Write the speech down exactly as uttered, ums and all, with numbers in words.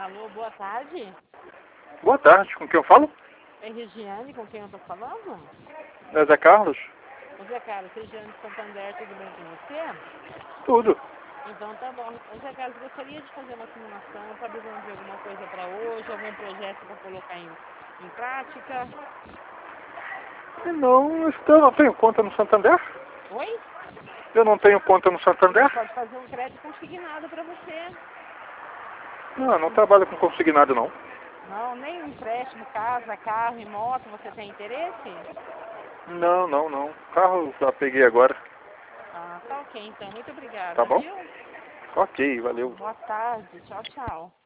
Alô, boa tarde. Boa tarde, com quem eu falo? É Regiane, com quem eu estou falando? É Zé Carlos? Ô Zé Carlos, Regiane de Santander, tudo bem com você? Tudo. Então tá bom. Ô Zé Carlos, gostaria de fazer uma simulação, tá precisando de alguma coisa para hoje, algum projeto para colocar em, em prática? Não, eu não tenho conta no Santander. Oi? Eu não tenho conta no Santander. Pode fazer um crédito consignado para você. Não, eu não trabalho com consignado, não. Não, nem um empréstimo, casa, carro e moto, você tem interesse? Não, não, não. Carro já peguei agora. Ah, tá ok então. Muito obrigada, Tá bom? viu? Ok, valeu. Boa tarde. Tchau, tchau.